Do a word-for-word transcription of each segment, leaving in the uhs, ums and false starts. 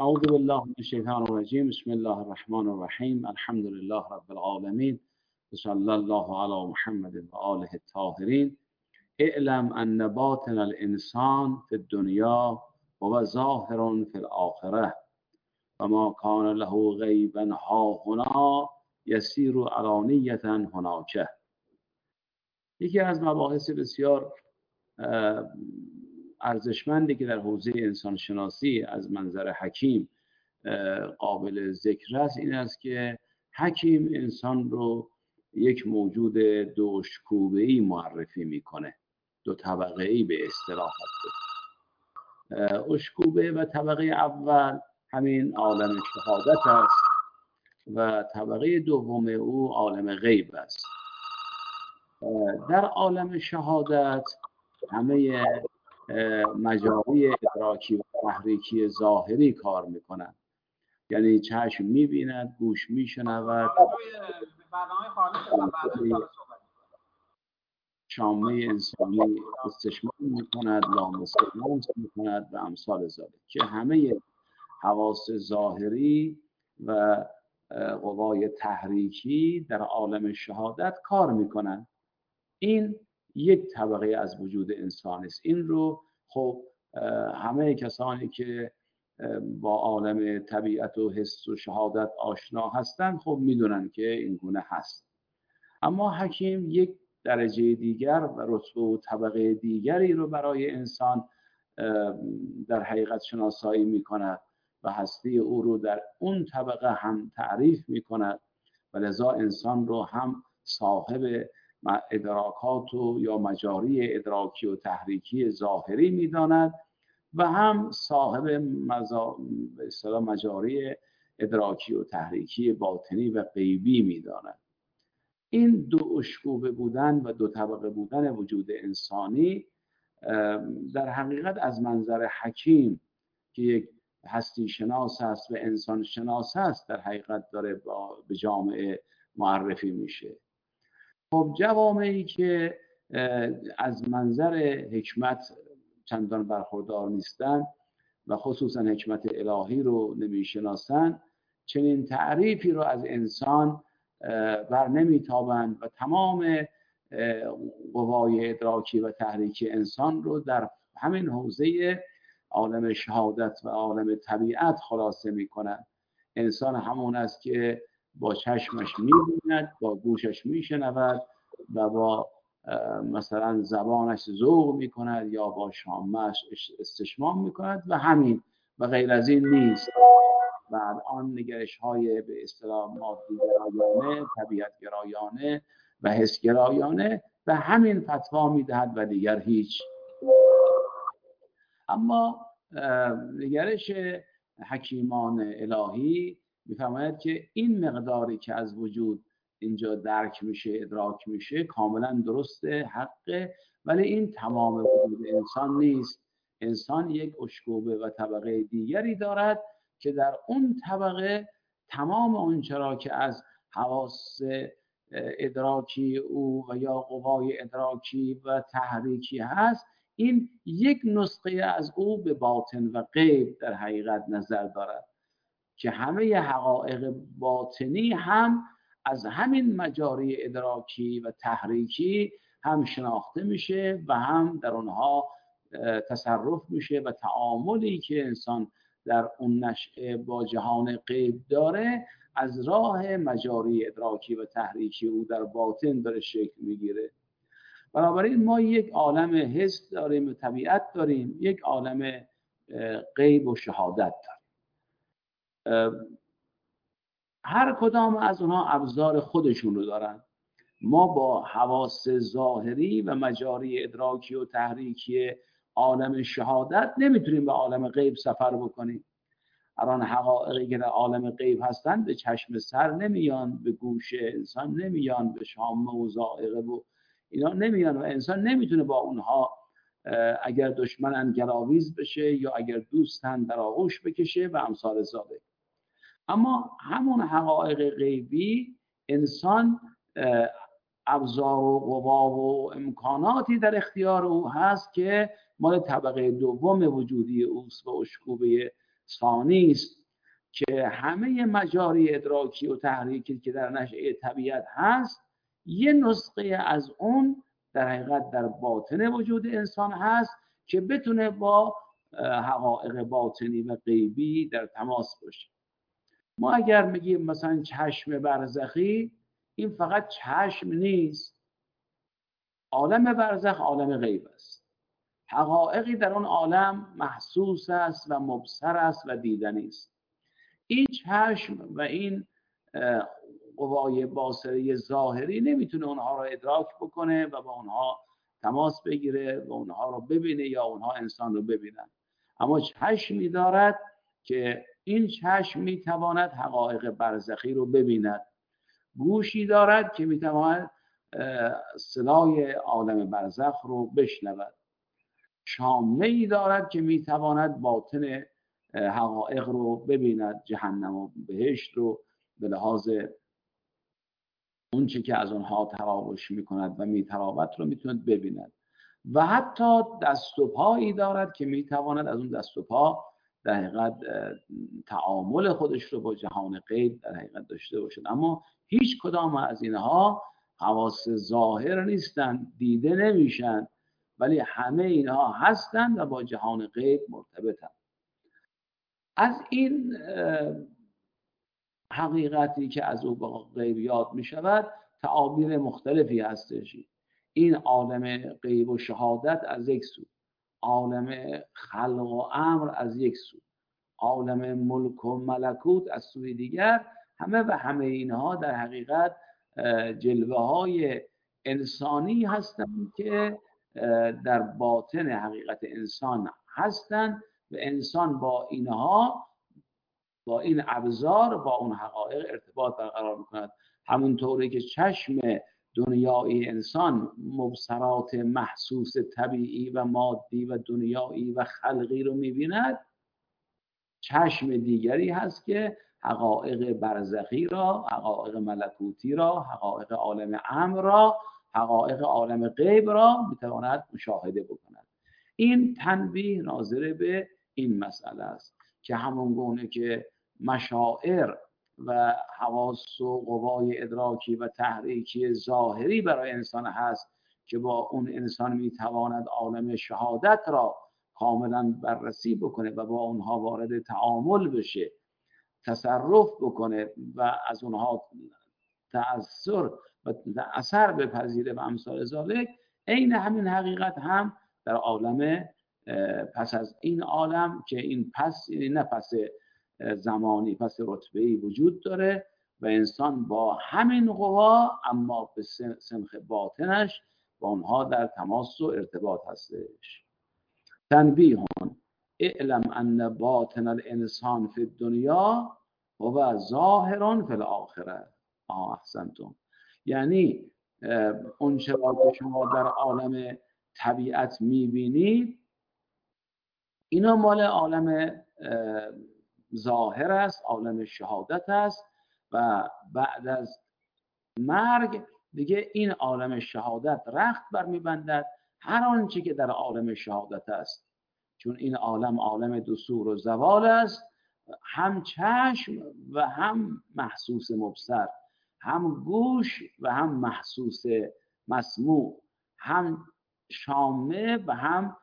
اعوذ بالله من الشیطان الرجیم. بسم الله الرحمن الرحیم. الحمد لله رب العالمین و صلی الله علی محمد و آله الطاهرین. اعلم ان باطن الانسان فی الدنیا و ظاهر فی الاخره و ما کان له غیبا ها هنا یسیر علانیه هناک. یکی از مباحث بسیار ارزشمندی که در حوزه انسان شناسی از منظر حکیم قابل ذکر است این است که حکیم انسان رو یک موجود دو اشکوبه‌ای معرفی میکنه، دو طبقه‌ای به اصطلاح هست. اشکوبه و طبقه اول همین عالم شهادت است و طبقه دوم او عالم غیب است. در عالم شهادت همه مجاری ادراکی و تحریکی ظاهری کار میکنند، یعنی چشم میبیند، گوش میشنود، شامه انسانی استشمام میکند، لامستلمس میکند و امثال ذلک، که همه حواس ظاهری و قوای تحریکی در عالم شهادت کار میکنند. این یک طبقه از وجود انسان است. این رو خب همه کسانی که با عالم طبیعت و حس و شهادت آشنا هستند خب میدونن که این گونه هست. اما حکیم یک درجه دیگر و رتبه و طبقه دیگری رو برای انسان در حقیقت شناسایی میکند و هستی او رو در اون طبقه هم تعریف میکند و لذا انسان رو هم صاحب ادراکات و یا مجاری ادراکی و تحریکی ظاهری میداند و هم صاحب مزا... به اصطلاح مجاری ادراکی و تحریکی باطنی و غیبی میداند. این دو اشکوبه بودن و دو طبقه بودن وجود انسانی در حقیقت از منظر حکیم که یک هستی شناس است و انسان شناس است در حقیقت داره با به جامعه معرفی میشه. خب جوامعی که از منظر حکمت چندان برخوردار نیستن و خصوصا حکمت الهی رو نمیشناسن، چنین تعریفی رو از انسان بر نمیتابند و تمام قوای ادراکی و تحریکی انسان رو در همین حوزه عالم شهادت و عالم طبیعت خلاصه میکنند. انسان همون است که با چشمش می‌بیند، با گوشش میشنود و با مثلا زبانش ذوق میکند یا با شامش استشمام میکند و همین و غیر از این نیست. و الان نگرش های به اصطلاح مادی گرایانه، طبیعت گرایانه و حس گرایانه و همین فتوا میدهد و دیگر هیچ. اما نگرش حکیمان الهی میفرماید که این مقداری که از وجود اینجا درک میشه، ادراک میشه، کاملا درسته، حقه، ولی این تمام وجود انسان نیست. انسان یک اشکوبه و طبقه دیگری دارد که در اون طبقه تمام اون چرا که از حواس ادراکی او و یا قوای ادراکی و تحریکی هست، این یک نسخه از او به باطن و غیب در حقیقت نظر دارد که همه حقایق باطنی هم از همین مجاری ادراکی و تحریکی هم شناخته میشه و هم در اونها تصرف میشه و تعاملی که انسان در اون نشأه با جهان غیب داره از راه مجاری ادراکی و تحریکی او در باطن داره شکل میگیره. بنابراین ما یک عالم حس داریم و طبیعت داریم، یک عالم غیب و شهادت داریم. هر کدام از اونها ابزار خودشون رو دارن. ما با حواس ظاهری و مجاری ادراکی و تحریکی عالم شهادت نمیتونیم به عالم غیب سفر بکنیم. الان حقایقی که در عالم غیب هستن به چشم سر نمیان، به گوش انسان نمیان، به شامه و ذائقه و اینا نمیان و انسان نمیتونه با اونها اگر دشمنن گلاویز بشه یا اگر دوستن در آغوش بکشه و امثال ذالک. اما همون حقایق غیبی انسان ابزار و قوا و امکاناتی در اختیار او هست که مال طبقه دوم وجودی اوست و اشکوبه ثانی است که همه مجاری ادراکی و تحریکی که در نشأه طبیعت هست یه نسخه از اون در حقیقت در باطن وجود انسان هست که بتونه با حقایق باطنی و غیبی در تماس باشه. ما اگر میگیم مثلا چشم برزخی، این فقط چشم نیست. عالم برزخ عالم غیب است. حقایقی در اون عالم محسوس است و مبصر است و دیدنی است. این چشم و این قوای باصره ظاهری نمیتونه اونها رو ادراک بکنه و با اونها تماس بگیره و اونها رو ببینه یا اونها انسان رو ببینن. اما چشمی دارد که این چشم میتواند حقایق برزخی رو ببیند. گوشی دارد که میتواند صدای عالم برزخ رو بشنود. شامه‌ای دارد که میتواند باطن حقایق رو ببیند، جهنم و بهشت رو به لحاظ اون چه که از اونها تراوش میکند و میتراود رو میتواند ببیند. و حتی دست و پایی دارد که میتواند از اون دست و پا در حقیقت تعامل خودش رو با جهان غیب در حقیقت داشته باشد. اما هیچ کدام از اینها حواس ظاهر نیستند، دیده نمیشن، ولی همه اینها هستند و با جهان غیب مرتبطند. از این حقیقتی که از او با غیب یاد می شود تعابیر مختلفی هستش. این عالم غیب و شهادت از یک سو، عالم خلق و امر از یک سو، عالم ملک و ملکوت از سوی دیگر، همه و همه اینها در حقیقت جلوه های انسانی هستند که در باطن حقیقت انسان هستند و انسان با اینها، با این ابزار، با اون حقایق ارتباط برقرار میکند. همونطوری که چشم دنیایی انسان مبصرات محسوس طبیعی و مادی و دنیایی و خلقی رو میبیند، چشم دیگری هست که حقایق برزخی را، حقایق ملکوتی را، حقایق عالم امر را، حقایق عالم غیب را میتواند مشاهده بکند. این تنبیه ناظر به این مسئله است که همون گونه که مشاعر و حواس و قوای ادراکی و تحریکی ظاهری برای انسان هست که با اون انسان میتواند عالم شهادت را کاملا بررسی بکنه و با اونها وارد تعامل بشه، تصرف بکنه و از اونها تأثیر و اثر بپذیره و امثال ذالک. عین همین حقیقت هم در عالم پس از این عالم که این پس نه پس زمانی، پس رتبه‌ای وجود داره و انسان با همین قوا اما به سنخ باطنش با اونها در تماس و ارتباط هستش. تنبیه اعلم ان باطن الانسان فی الدنیا و ظاهر فی الاخره. آه احسنتم. یعنی اون چرا که شما در عالم طبیعت میبینید اینا مال عالم ظاهر است، عالم شهادت است و بعد از مرگ دیگه این عالم شهادت رخت برمیبندد هر آنچه که در عالم شهادت است. چون این عالم عالم دثور و زوال است، هم چشم و هم محسوس مبصر، هم گوش و هم محسوس مسموع، هم شامه و هم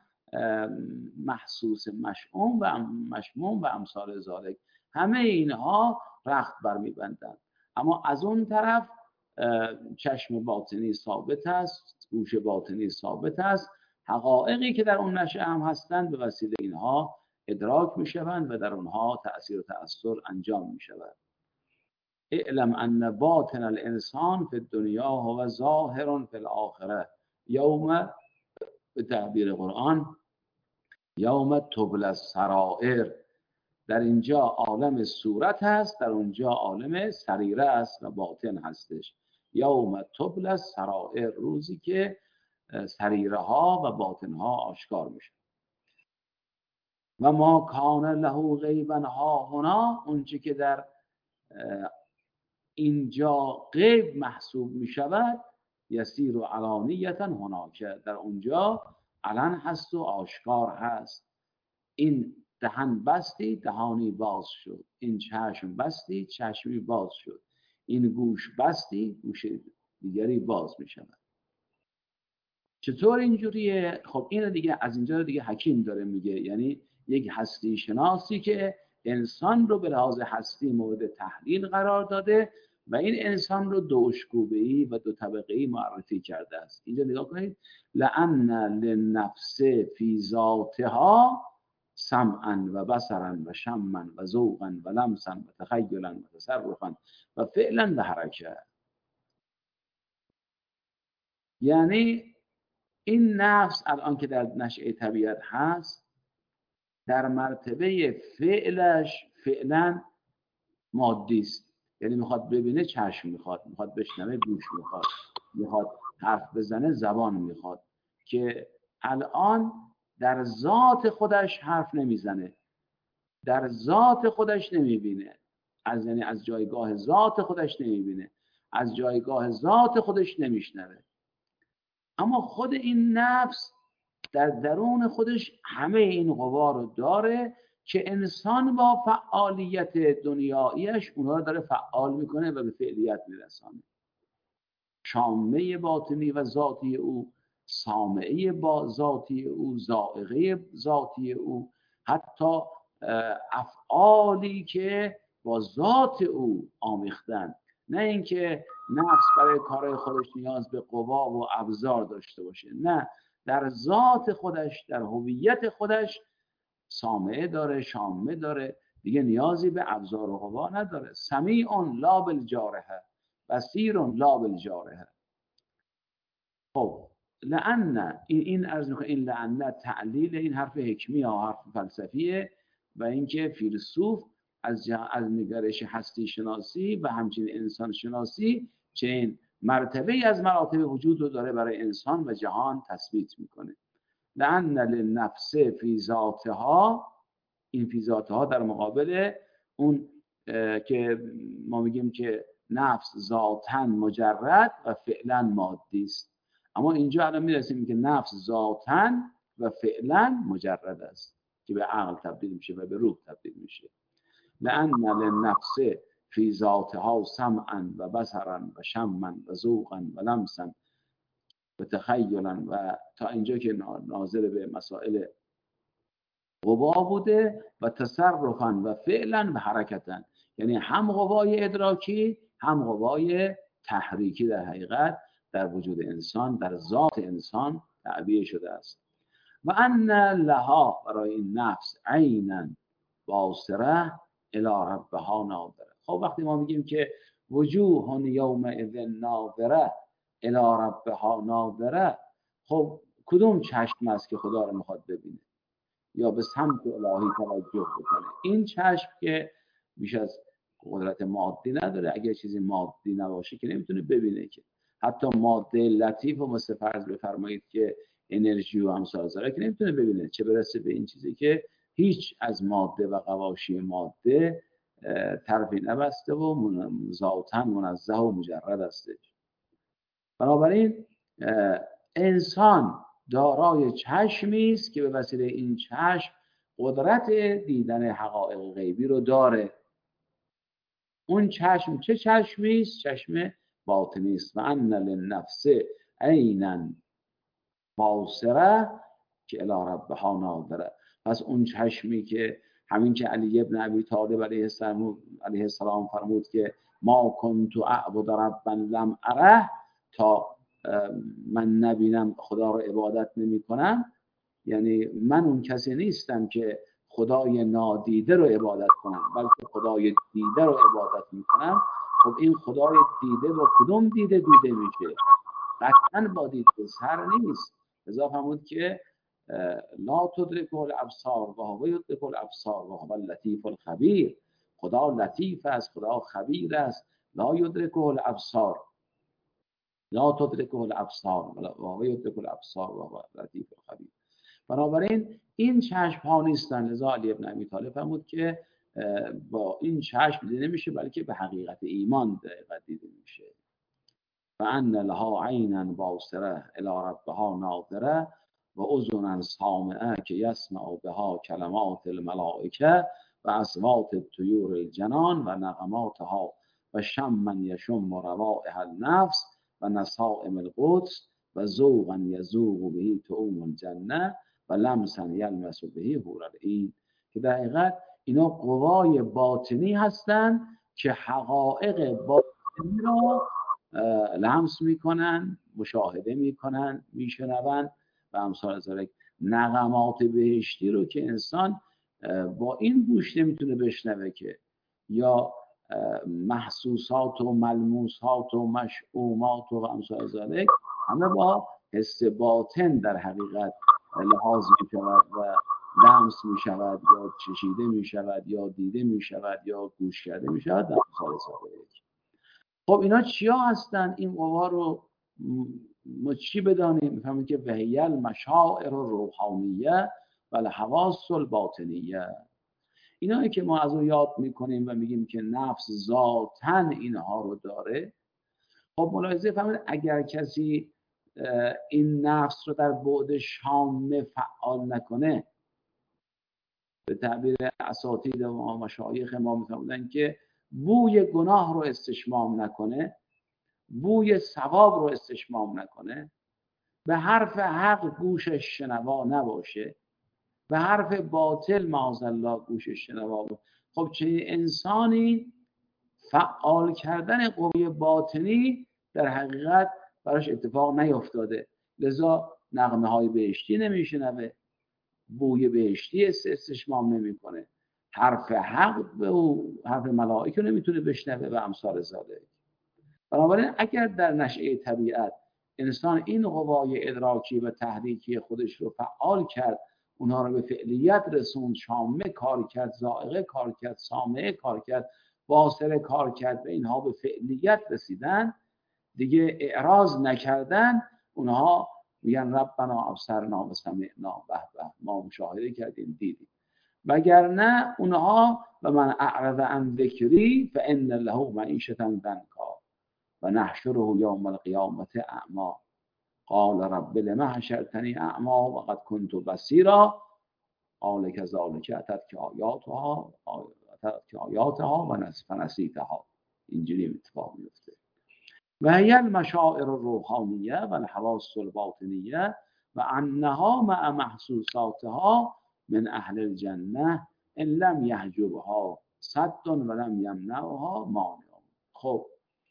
محسوس مشموم و مشموم و امثال ذالک. همه اینها رخت برمیبندند. اما از اون طرف چشم باطنی ثابت است، گوش باطنی ثابت است. حقایقی که در اون نشأه هم هستند به وسیله اینها ادراک میشوند و در اونها تأثیر و تأثیر انجام میشود. اعلم ان باطن الانسان فی الدنیا هو ظاهر فی الاخره یوم، به تعبیر قرآن، یوم تبلی السرائر. در اینجا عالم صورت هست، در اونجا عالم سریره است و باطن هستش. یوم تبلی السرائر، روزی که سریره ها و باطن ها آشکار میشه. و ما کان له غیبا ها هنا، اونچه که در اینجا غیب محسوب میشود، یسیر و علانیتا هناک، در اونجا علن هست و آشکار هست. این دهن بستی دهانی باز شد، این چشم بستی چشمی باز شد، این گوش بستی گوش دیگری باز می شود. چطور اینجوریه؟ خب اینو دیگه از اینجا دیگه حکیم داره میگه، یعنی یک هستی شناسی که انسان رو به لحاظ هستی مورد تحلیل قرار داده و این انسان رو دو اشکوبه‌ای و دو طبقه‌ای معرفی کرده است. اینجا نگاه کنید، لأن للنفس فی ذاتها سمعا و بصرا و شما و ذوقا و لمسا و تخیلا و تصرفا و فعلا و حرکه. یعنی این نفس الان که در نشأه طبیعت هست، در مرتبه فعلش فعلا مادی است، یعنی میخواد ببینه چشم میخواد، میخواد بشنوه گوش میخواد، میخواد حرف بزنه زبان میخواد، که الان در ذات خودش حرف نمیزنه، در ذات خودش نمیبینه، از یعنی از جایگاه ذات خودش نمیبینه، از جایگاه ذات خودش نمیشنوه. اما خود این نفس در درون خودش همه این قوا رو داره که انسان با فعالیت دنیاییش اونها رو داره فعال میکنه و به فعلیت میرسانه. شامه باطنی و ذاتی او، سامعه با ذاتی او، ذائقه ذاتی او، حتی افعالی که با ذات او آمیختن. نه اینکه نفس برای کارهای خودش نیاز به قوا و ابزار داشته باشه، نه، در ذات خودش، در هویت خودش سامعه داره، شامه داره، دیگه نیازی به ابزار و قوا نداره. سمیع لا بالجارحه، بصیر لا بالجارحه. خب لأن این این عرض می‌کنه، این لأن تعلیل این حرف حکمی یا حرف فلسفیه و اینکه فیلسوف از از نگرش هستی شناسی و همچنین انسان شناسی چنین مرتبه از مراتب وجود رو داره برای انسان و جهان تثبیت میکنه. لأن للنفس فی ذاتها، این فی ذاتها در مقابل اون که ما میگیم که نفس ذاتاً مجرد و فعلا مادی است، اما اینجا الان میرسیم که نفس ذاتاً و فعلا مجرد است که به عقل تبدیل میشه و به روح تبدیل میشه. لأن للنفس فی ذاتها سمعا و بصرا و شما و ذوقا و لمسا و تخیلا، و تا اینجا که ناظر به مسائل قوا بوده، و تصرفا و فعلا و حرکتا، یعنی هم قوای ادراکی هم قوای تحریکی در حقیقت در وجود انسان، در ذات انسان تعبیه شده است. و ان لها، برای این نفس، عینا باصره الی ربها ناظره. خب وقتی ما میگیم که وجوه یومئذ ناظره الی ربها ناظره، خب کدوم چشم است که خدا رو میخواد ببینه یا به سمت الهی توجه بکنه؟ این چشم که بیش از قدرت مادی نداره، اگر چیزی مادی نباشه که نمیتونه ببینه، که حتی ماده لطیف و مثل فرض بفرمایید که انرژی و همسال که نمیتونه ببینه، چه برسه به این چیزی که هیچ از ماده و قواشی ماده طرفی نبسته و ذاتاً منزه و مجرد است. بنابراین انسان دارای چشمی است که به وسیله این چشم قدرت دیدن حقایق غیبی رو داره. اون چشم چه چشمی است؟ چشم باطنی است. و ان للنفس عینا باصره که الی ربها ناظره. پس اون چشمی که همین که علی ابن ابی طالب علیه السلام علیه السلام فرمود که ما کنت اعبد ربا لم اره، تا من نبینم خدا رو عبادت نمی کنم، یعنی من اون کسی نیستم که خدای نادیده رو عبادت کنم، بلکه خدای دیده رو عبادت می کنم. خب این خدای دیده با کدوم دیده دیده میشه؟ قطعا با دیده سر نیست. لذا فرمود که لا تدرکه الابصار و هو یدرک الابصار و هو اللطیف الخبیر. خدا لطیف است، خدا خبیر است. لا یدرکه الابصار، لا تدرکه الابصار و هو یدرک الابصار و هو اللطیف الخبیر. بنابراین این چشم ها نیستن. لذا علی ابن ابی طالب فرمود که با این چشم دیده نمیشه، بلکه به حقیقت ایمان دیده میشه. و ان لها عینا باصره الی ربها ناظره و اذنا سامعه که یسمع بها کلمات الملائکه و اصوات الطیور الجنان و نغماتها و شما یشم روائح النفس و نسائم القدس و ذوقا یذوق به طعوم الجنه و لمسا یلمس به حور العین، که در حقیقت اینا قوای باطنی هستند که حقایق باطنی را لمس میکنن، مشاهده میکنن، میشنون و امثال ذلک. نغمات بهشتی رو که انسان با این گوش نمیتونه بشنوه که، یا محسوسات و ملموسات و مشعومات و امثال ذلک، همه با حس باطن در حقیقت لحاظ میشود و لمس میشود یا چشیده میشود یا دیده میشود یا گوش کرده میشود و امثال ذلک. خب اینا چیا هستن؟ این قوا رو ما چی بدانیم؟ میفهمیم که وهی المشاعر الروحانیه و الحواس الباطنیه. اینایی که ما از اون یاد میکنیم و میگیم که نفس ذاتن اینها رو داره. خب ملاحظه فرمایید اگر کسی این نفس رو در بعد شامه فعال نکنه، به تعبیر اساتید ما مشایخ ما میفهمودن که بوی گناه رو استشمام نکنه، بوی ثواب رو استشمام نکنه، به حرف حق گوشش شنوا نباشه، به حرف باطل معاذالله گوشش شنوا باشه. خب چه انسانی فعال کردن قوی باطنی در حقیقت براش اتفاق نیفتاده، لذا نغمه های بهشتی نمیشنوه، بوی بهشتی استشمام نمیکنه، حرف حق به او، حرف ملائکه نمیتونه بشنوه و امثال ذالک. بنابراین اگر در نشأه طبیعت انسان این قوای ادراکی و تحریکی خودش رو فعال کرد، اونها رو به فعلیت رسوند، شامه کار کرد، ذائقه کار کرد، سامعه کار کرد، باصره کار کرد و اینها به فعلیت رسیدن، دیگه اعراض نکردن، اونها میگن ربنا ابصرنا و سمعنا، به به ما مشاهده کردیم دیدیم. وگرنه اونها و من اعرض عن ذکری فان له معیشة ضنکا و نحشره یوم القیامة اعمی قال رب لم حشرتنی اعمی وقد كنت بصیرا قال كذلک اتتک آیاتها اتتک آیاتها و نسیتها. اینجوری اتفاق میفته. و هی المشاعر الروحانیه و الحواس الباطنیه و انها مع محسوساتها من اهل الجنه ان لم یحجبها صد و لم یمنعها مانع. خب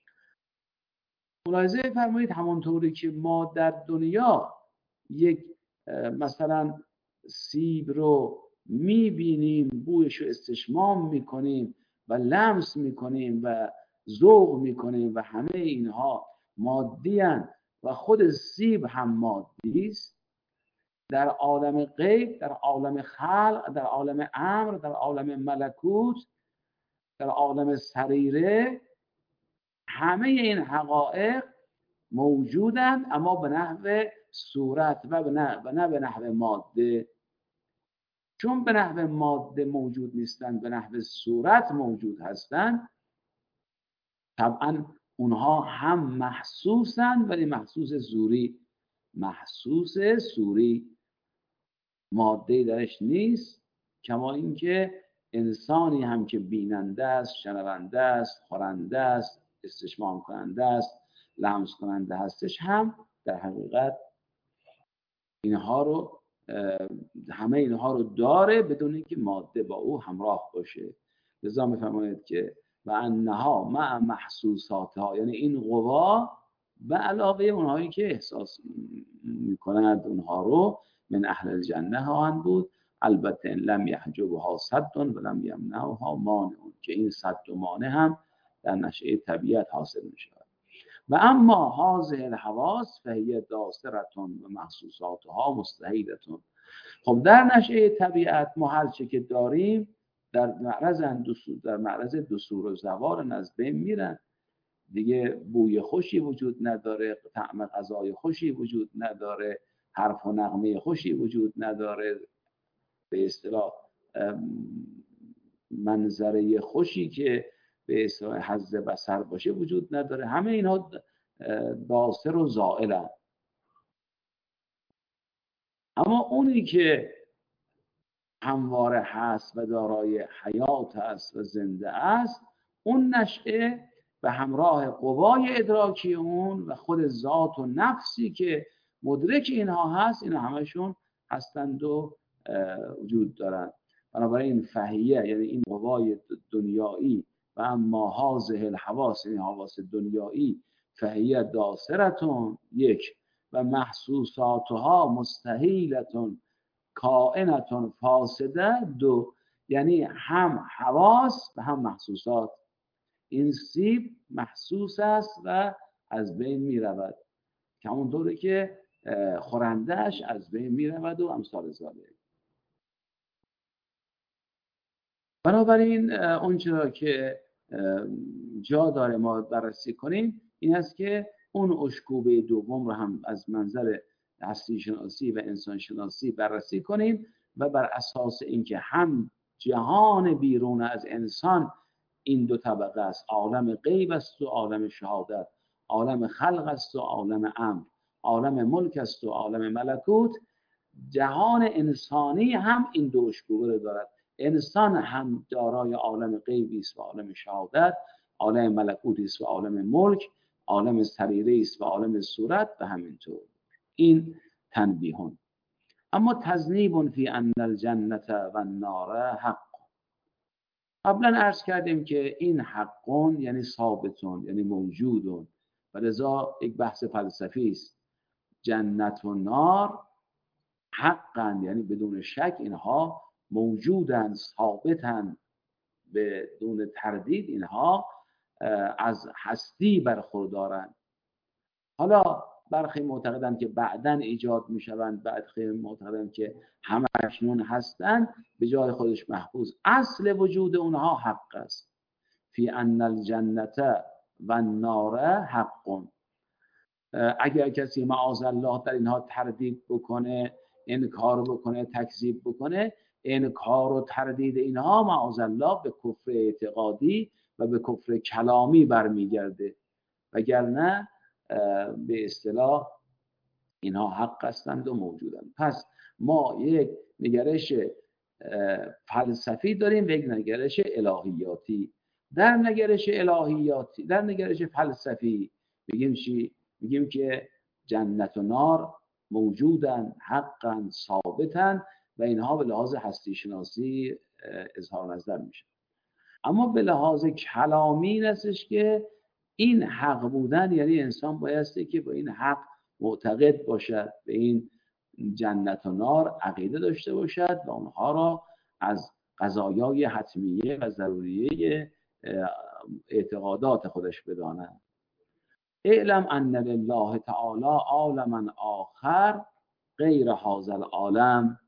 ملاحظه فرمایید همانطوری که ما در دنیا یک مثلا سیب رو میبینیم، بویش رو استشمام میکنیم و لمس میکنیم و ذوق میکنیم و همه اینها مادی هستند و خود سیب هم مادی است، در عالم غیب، در عالم خلق، در عالم امر، در عالم ملکوت، در عالم سریره، همه این حقایق موجودند، اما به نحو صورت و نه به نحو ماده. چون به نحو ماده موجود نیستند، به نحو صورت موجود هستند، طبعا اونها هم محسوسند ولی محسوس زوری، محسوس سوری، ماده درش نیست. کما اینکه انسانی هم که بیننده است، شنونده است، خورنده است، استشمام کننده است، لمس کننده هستش، هم در حقیقت اینها رو همه اینها رو داره بدون اینکه ماده با او همراه باشه. لذا میفرماید که و انها مع محسوساتها، یعنی این قوا به علاوه اونهایی که احساس میکنند اونها رو من اهل الجنه خواهند بود، البته لم یحجبها صد و لم یمنعها مانع، که این صد و مانع هم در نشأه طبیعت حاصل میشه. و اما هذه الحواس فهی داسرتون و محسوساتها مستحیلتون. خب در نشأه طبیعت ما هر چه که داریم در معرض در معرض دثور و زوال از بین میرن دیگه. بوی خوشی وجود نداره، طعم غذای خوشی وجود نداره، حرف و نغمه خوشی وجود نداره، به اصطلاح منظره خوشی که به اصطلاح حظ بصر باشه وجود نداره. همه اینها داسر و زائلن. اما اونی که همواره هست و دارای حیات است و زنده است، اون نشأه به همراه قوای ادراکی اون و خود ذات و نفسی که مدرک اینها هست، اینا همشون هستند و وجود دارند. بنابراین فهیه یعنی این قوای دنیایی و اما هازه الحواس، یعنی حواس دنیایی، فهیه داسرتون یک و محسوساتها مستحیلتون کائنتون فاسده دو، یعنی هم حواس و هم محسوسات. این سیب محسوس است و از بین می رود، که همونطوری که خورندهش از بین می رود و امثال ذالک. بنابراین اون چرا که جا داره ما بررسی کنیم این است که اون اشکوبه دوم رو هم از منظر هستی شناسی و انسان شناسی بررسی کنیم و بر اساس اینکه هم جهان بیرون از انسان این دو طبقه است، عالم غیب است و عالم شهادت، عالم خلق است و عالم امر، عالم ملک است و عالم ملکوت، جهان انسانی هم این دو اشکوبه رو دارد. انسان هم دارای عالم غیبی است و عالم شهادت، عالم ملکوتی است و عالم ملک، عالم سریری است و عالم صورت و همینطور. این تنبیهون. اما تذنیب فی ان الجنة و النار حق. قبلا عرض کردیم که این حقون یعنی ثابتون، یعنی موجودون، و لذا یک بحث فلسفی است. جنت و نار حقا، یعنی بدون شک اینها موجودن، ثابتن، بدون تردید اینها از هستی برخوردارن. حالا برخی معتقدند که بعداً ایجاد میشوند، برخی معتقدند که همه اکنون هستند، به جای خودش محفوظ. اصل وجود اونها حق است. فی ان الجنة و النار حق. اگر کسی معاذ الله در اینها تردید بکنه، انکار بکنه، تکذیب بکنه، انکار و تردید اینها معاذ الله به کفر اعتقادی و به کفر کلامی برمیگرده، وگرنه به اصطلاح اینها حق هستند و موجودند. پس ما یک نگرش فلسفی داریم و یک نگرش الهیاتی. در نگرش الهیاتی، در نگرش فلسفی بگیم چی؟ میگیم که جنت و نار موجودن، حقا، ثابتن و اینها به لحاظ هستی شناسی اظهار نظر میشه. اما به لحاظ کلامی این استش که این حق بودن یعنی انسان بایستی که با این حق معتقد باشد، به این جنت و نار عقیده داشته باشد و اونها را از قضایای حتمیه و ضروریه اعتقادات خودش بداند. اعلم ان لله تعالی عالما آخر غیر هذا العالم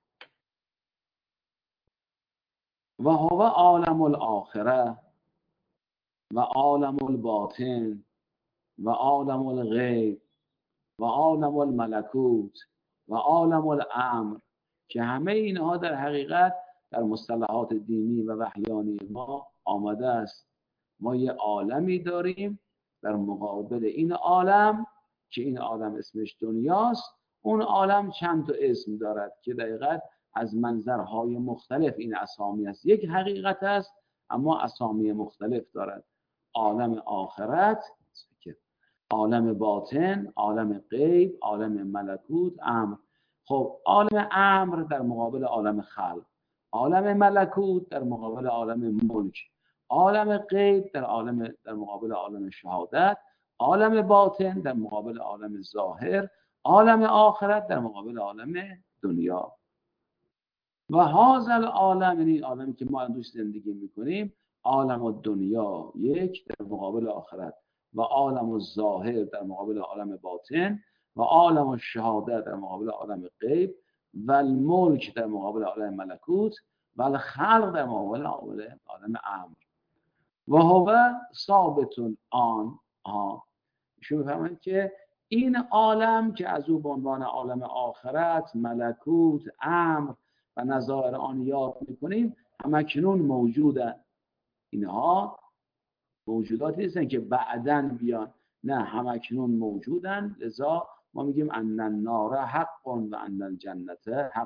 و هو عالم الاخره و عالم الباطن و عالم الغیب و عالم الملکوت و عالم الامر، که همه اینها در حقیقت در مصطلحات دینی و وحیانی ما آمده است. ما یه عالمی داریم در مقابل این عالم که این عالم اسمش دنیاست. اون عالم چند تا اسم دارد که دقیقاً از منظرهای مختلف این اسامی است. یک حقیقت است اما اسامی مختلف دارد. عالم آخرت، عالم باطن، عالم غیب، عالم ملکوت، امر. خب عالم امر در مقابل عالم خلق، عالم ملکوت در مقابل عالم ملک، عالم غیب در عالم در مقابل عالم شهادت، عالم باطن در مقابل عالم ظاهر، عالم آخرت در مقابل عالم دنیا. و هذا العالم، یعنی عالمی که ما توش زندگی میکنیم، عالم الدنیا یک در مقابل آخرت و عالم الظاهر در مقابل عالم باطن و عالم الشهادت در مقابل عالم غیب و الملک در مقابل عالم ملکوت و الخلق در مقابل عالم امر. و هو ثابت آن ها ایشون میفهمند که این عالم که از او به عنوان عالم آخرت، ملکوت، امر و نظائر آن یاد میکنیم همکنون موجودن. اینها موجوداتی هستن که بعداً بیان، نه همکنون موجودن. لذا ما میگیم ان النار حق و ان الجنت حق.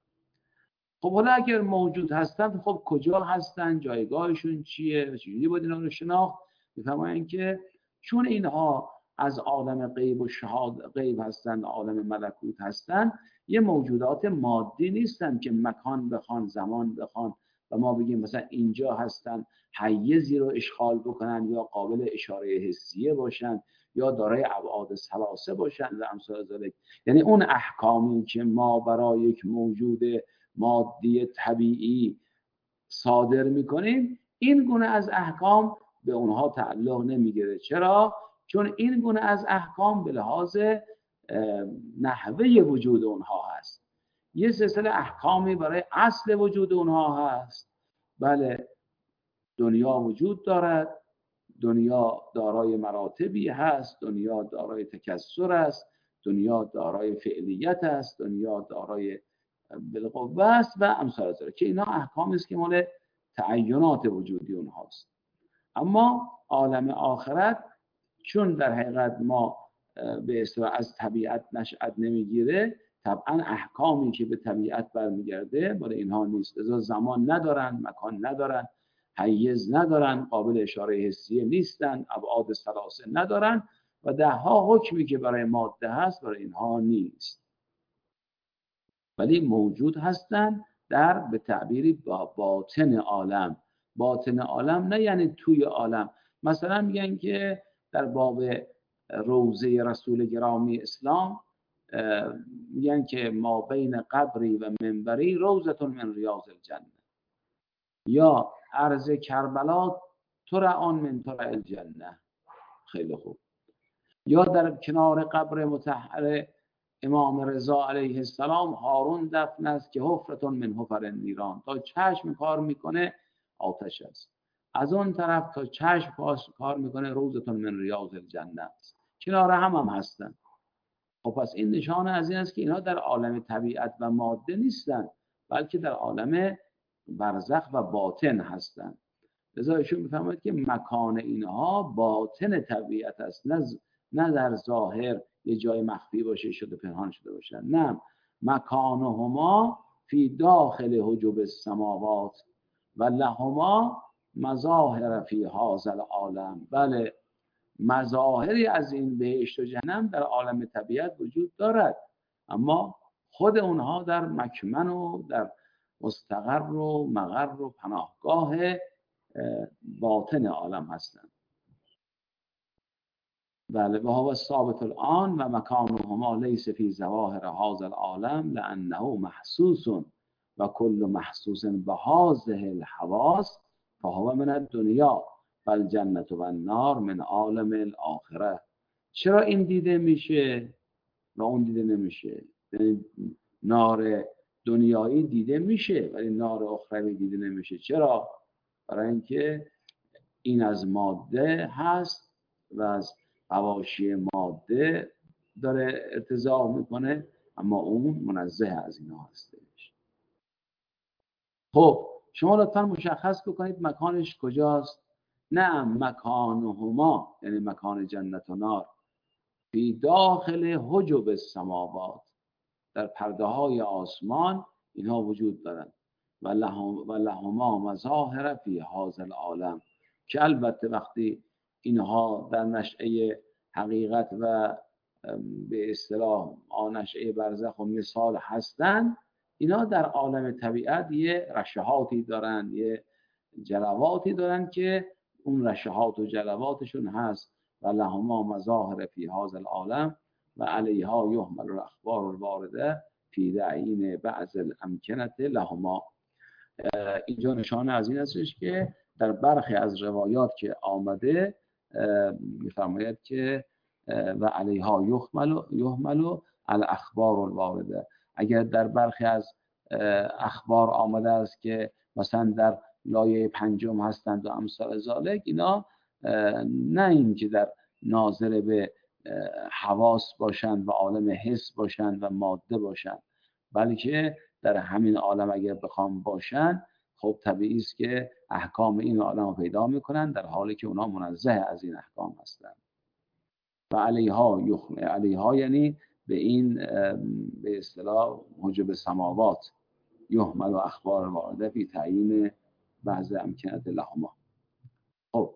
خب حالا اگر موجود هستند، خب کجا هستند، جایگاهشون چیه، چجوری باید اینا رو شناخت؟ میفرمایند که چون اینها از عالم غیب و شهاد غیب هستند، عالم ملکوت هستند، یه موجودات مادی نیستند که مکان بخوان، زمان بخوان و ما بگیم مثلا اینجا هستن، حیزی رو اشغال بکنن یا قابل اشاره حسیه باشن یا دارای ابعاد ثلاثه باشن و امثال ذلک. یعنی اون احکامی که ما برای یک موجود مادی طبیعی صادر میکنیم، این گونه از احکام به اونها تعلق نمیگیره. چرا؟ چون این گونه از احکام به لحاظ نحوه وجود اونها هست. یه سلسله احکامی برای اصل وجود اونها هست. بله، دنیا وجود دارد، دنیا دارای مراتبی هست، دنیا دارای تکثر است، دنیا دارای فعلیت است، دنیا دارای بالقوه است و امثال ذلک، که اینا احکامی است که مال تعینات وجودی اونهاست. اما عالم آخرت چون در حقیقت ما به اصطلاح از طبیعت نشأت نمیگیره، طبعا احکامی که به طبیعت برمیگرده برای اینها نیست. لذا زمان ندارن، مکان ندارن، حیز ندارن، قابل اشاره حسیه نیستن، ابعاد ثلاثه ندارن و ده ها حکمی که برای ماده هست برای اینها نیست، ولی موجود هستن در به تعبیری با باطن عالم. باطن عالم نه یعنی توی عالم. مثلا میگن که در باب روضه رسول گرامی اسلام میگن که ما بین قبری و منبری روضة من ریاض الجنه، یا عرض کربلا ترعان من ترع الجنه. خیلی خوب. یا در کنار قبر مطهر امام رضا علیه السلام هارون دفن است که حفرة من حفر نیران، تا چشم کار میکنه آتش است. از اون طرف تا چشم کار میکنه روضة من ریاض الجنه است. کنار هم هم هستن. خب پس این نشانه از این است که اینها در عالم طبیعت و ماده نیستن، بلکه در عالم برزخ و باطن هستند. لذا ایشون میفهمد که مکان اینها باطن طبیعت است، نه نه در ظاهر یه جای مخفی باشه، شده پنهان شده باشن. نه، مکانهما فی داخل حجب السماوات و لهما مظاهر فی هذا العالم. بله، مظاهری از این بهشت و جهنم در عالم طبیعت وجود دارد، اما خود اونها در مکمن و در مستقر و مقر و پناهگاه باطن عالم هستند. بله، و هو ثابت الان و مکانهما لیس فی ظواهر هذا العالم لانه محسوس و کل محسوس بهذه الحواس فهو من الدنیا فالجنة و النار من عالم الاخره. چرا این دیده میشه و اون دیده نمیشه؟ یعنی نار دنیایی دیده میشه ولی نار اخروی دیده نمیشه. چرا؟ برای اینکه این از ماده هست و از حواشی ماده داره ارتزاق میکنه، اما اون منزه از اینا هستش. خب شما لطفا مشخص بکنید مکانش کجاست. نه، مکانهما یعنی مکان جنت و نار فی داخل حجب السماوات، در پرده های آسمان اینها وجود دارند. و لهما مظاهر فی هذا العالم، که البته وقتی اینها در نشأه حقیقت و به اصطلاح نشأه برزخ و مثال هستند، اینا در عالم طبیعت یه رشحاتی دارن، یه جلواتی دارن که اون رشحات و جلواتشون هست. و لهما مظاهر فی هذا العالم و علیها یحمل الاخبار الوارده فی تعیین بعض الامکنه لهما. اینجا نشانه از این هستش که در برخی از روایات که آمده میفرماید که و علیها یحمل یحمل الاخبار الوارده. اگر در برخی از اخبار آمده است که مثلا در لایه پنجم هستند و امثال ذالک، اینا نه این که در ناظر به حواس باشند و عالم حس باشند و ماده باشند، بلکه در همین عالم اگر بخوام باشن، خب طبیعی است که احکام این عالم رو پیدا میکنن در حالی که اونا منزه از این احکام هستند. و علیها یخم علیها یعنی به این به اصطلاح حجب سماوات یحمل و اخبار وارده فی تعیین بعض امکنت لهما. خب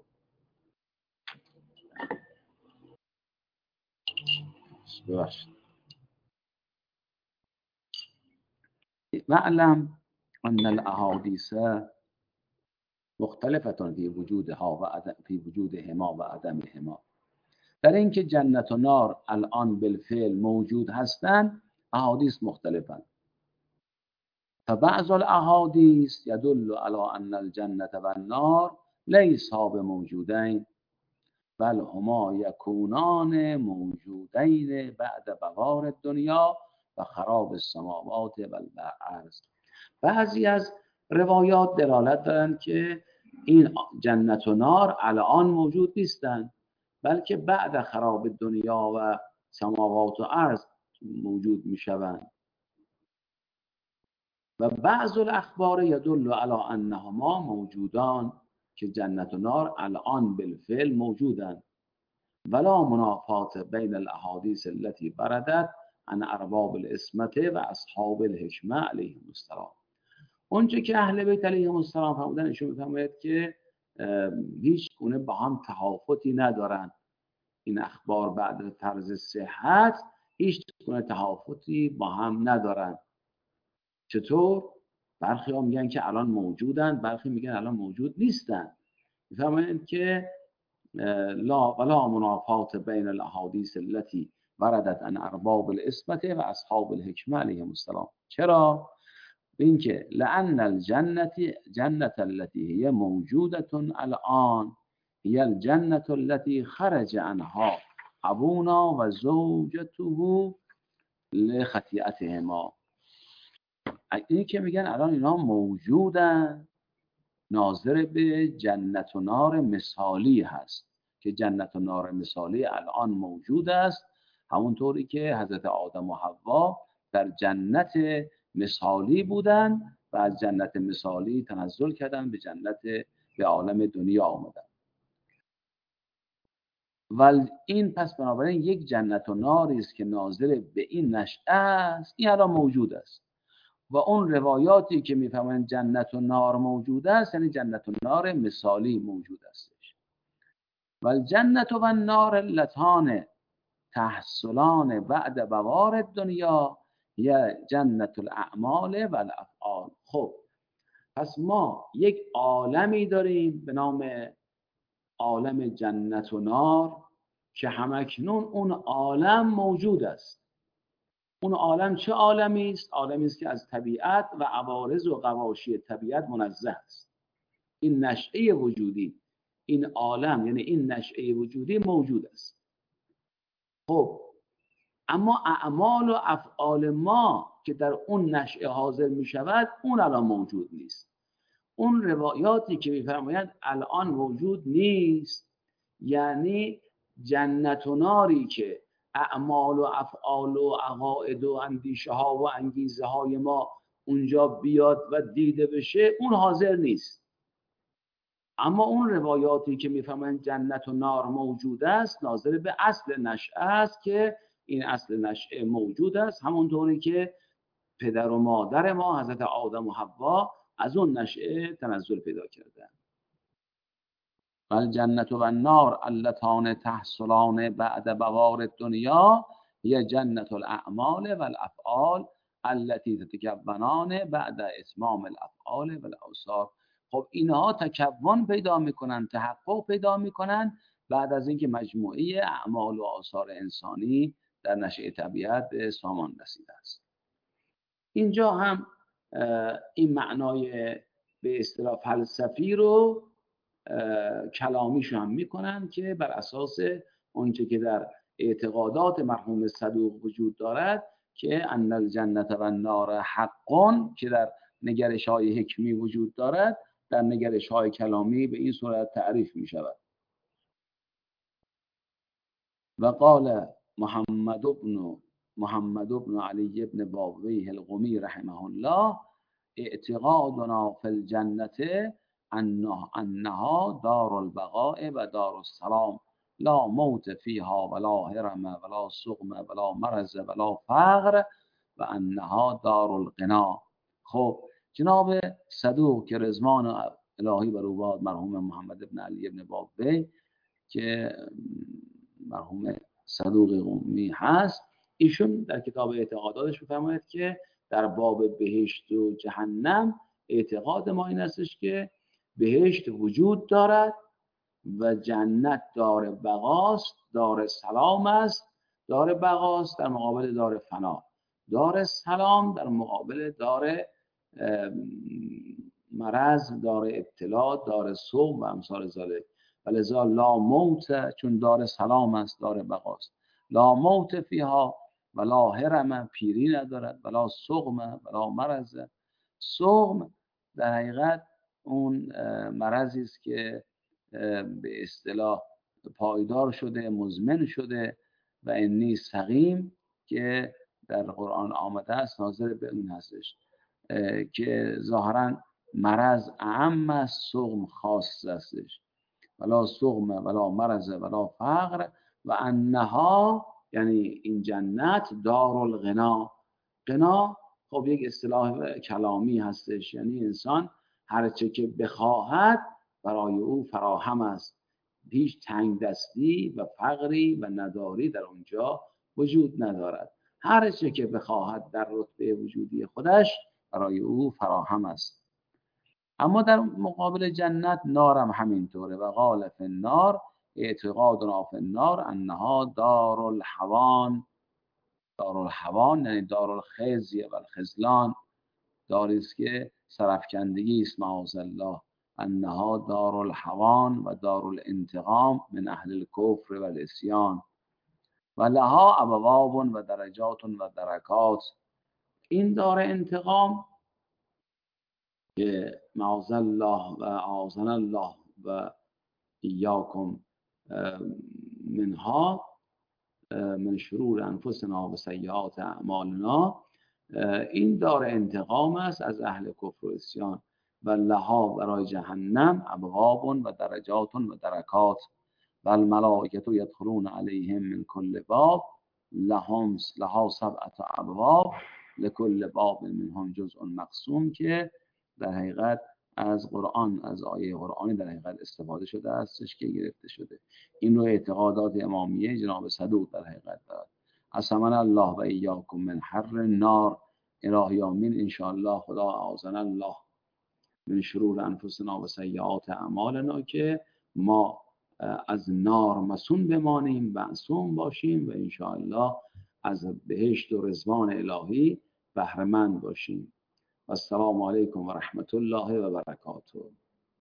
ببخشید. معلم ان الاحادیث مختلفتون فی وجودها و عدم فی وجودهما و عدمهما. در اینکه جنت و نار الان بالفعل موجود هستند احادیث مختلفند. فبعض الاحادیث يدل على ان الجنة والنار ليسا بموجودين بل هما يكونان موجودين بعد بقار الدنیا و خراب السماوات و الارض. بعضی از روایات دلالت دارند که این جنت و نار الان موجود نیستند بلکه بعد خراب دنیا و سماوات و ارض موجود می شوند. و بعض الاخبار يدل على انهما موجودان که جنت و نار الان بالفعل موجودند ولا منافات بین الاحادیث التي بردت عن ارباب العصمت و اصحاب الحکمه علیهم السلام. اونچه که اهل بیت علیهم السلام فرمودن ایشون میفرماید که هیچ گونه با هم تهافتی ندارن. این اخبار بعد فرض صحت هیچ گونه تهافتی با هم ندارن. چطور؟ برخی ها میگن که الان موجودن، برخی میگن الان موجود نیستن. میفرمایند که لا ولا منافات بین الاحادیث التي وردت عن ارباب العصمت و اصحاب الحکمه علیهم السلام. چرا؟ اینکه لان الجنه جنت التي هي موجوده الان هي الجنه التي خرج عنها ابونا و زوجته لخطیئتهما. این که میگن الان اینا موجودن ناظر به جنت و نار مثالی هست که جنت و نار مثالی الان موجود است، همونطوری که حضرت آدم و حوا در جنت مثالی بودن و از جنت مثالی تنزل کردن به جنت به عالم دنیا آمدن. و این پس بنابراین یک جنت و ناری است که ناظر به این نشأه است، این الان موجود است. و اون روایاتی که میفهمن جنت و نار موجود است یعنی جنت و نار مثالی موجود استش. و الجنت و النار اللتان تحصلان بعد بوار دنیا یا جنت الاعمال و الافعال. خب پس ما یک عالمی داریم به نام عالم جنت و نار که همکنون اون عالم موجود است. اون عالم چه عالمی است؟ عالمی است که از طبیعت و عوارض و غواشی طبیعت منزه است. این نشأه وجودی، این عالم یعنی این نشأه وجودی موجود است. خب اما اعمال و افعال ما که در اون نشأه حاضر می شود اون الان موجود نیست. اون روایاتی که می‌فرمایند الان موجود نیست یعنی جنت و ناری که اعمال و افعال و عقاید و اندیشه ها و انگیزه های ما اونجا بیاد و دیده بشه اون حاضر نیست. اما اون روایاتی که میفهمن جنت و نار موجود است ناظر به اصل نشأه است که این اصل نشأه موجود است، همونطوری که پدر و مادر ما حضرت آدم و حوا از اون نشأه تنزل پیدا کردن. الجنت و النار اللتان تحصلان بعد بوار دنیا هي جنت الاعمال و الافعال التي تتکونان بعد اتمام الافعال و الاوصاف. خب اینها تکون پیدا میکنن، تحقق پیدا میکنن بعد از اینکه مجموعه اعمال و آثار انسانی در نشأه طبیعت به سامان رسیده است. اینجا هم این معنای به اصطلاح فلسفی رو کلامیش هم میکنن که بر اساس اونچه که در اعتقادات مرحوم صدوق وجود دارد که ان الجنت و النار حقون که در نگرش های حکمی وجود دارد در نگرش های کلامی به این صورت تعریف می شود. و قال محمد بن محمد بن علی بن باویه القمی رحمه الله اعتقادنا فی الجنت انها دار البقاء و دار السلام لا موت فیها ولا هرم ولا سقم ولا مرض ولا فقر و انها دار الغنا. خب جناب صدوق که رضوان الهی بر او باد، مرحوم محمد ابن علی ابن بابی که مرحوم صدوق قمی هست، ایشون در کتاب اعتقاداتش می‌فرماید که در باب بهشت و جهنم اعتقاد ما این استش که بهشت وجود دارد و جنت دار بقاست، دار سلام است. دار بقاست در مقابل دار فنا، دار سلام در مقابل دار مرض، دار ابتلا، دار سوء و امثال ذالک. ولذا لا موت، چون دار سلام است، دار بقاست، لا موت فیها ولا هرم، پیری ندارد، ولا سقم ولا مرض. سقم در حقیقت اون مرضی است که به اصطلاح پایدار شده، مزمن شده و انی سقیم که در قرآن آمده است، ناظر به اون هستش که ظاهرا مرض اعم است، سقم خاص هستش. ولا سقم ولا مرض ولا فقر و انها، یعنی این جنت دار الغنا. غنا خب یک اصطلاح کلامی هستش، یعنی انسان هر چه که بخواهد برای او فراهم است، هیچ تنگ دستی و فقری و نداری در اونجا وجود ندارد. هر چه که بخواهد در رتبه وجودی خودش برای او فراهم است. اما در مقابل جنت نارم همینطوره. و قال فی النار اعتقادنا فی النار انها دار الحوان. دار الحوان یعنی دار الخزی و الخذلان، داری است که سرافکندگی است معاذ الله. انها دار الحوان و دار الانتقام من اهل الکفر و العصیان و لها ابواب و درجات و درکات. این دار انتقام که معاذ الله و اعاذنا الله و ایاکم منها، من شرور انفسنا و سیئات اعمالنا، این دار انتقام است از اهل کفر و عصیان. و لها، برای جهنم، ابواب و درجات و درکات و الملائکه یدخلون علیهم من کل باب لهم لها سبعة ابواب لکل باب منهم جزء مقسوم، که در حقیقت از قرآن، از آیه قرآنی در حقیقت استفاده شده استش که گرفته شده. این رو اعتقادات امامیه جناب صدوق در حقیقت دارد. عصمنا الله و ایاکم من حر النار. الهی آمین انشاءالله. خدا اعاذنا الله من شرور انفسنا و سیئات اعمالنا، که ما از نار مسون بمانیم، معصوم باشیم و انشاءالله از بهشت و رضوان الهی بهره مند باشیم. السلام علیکم و رحمت الله و برکاته.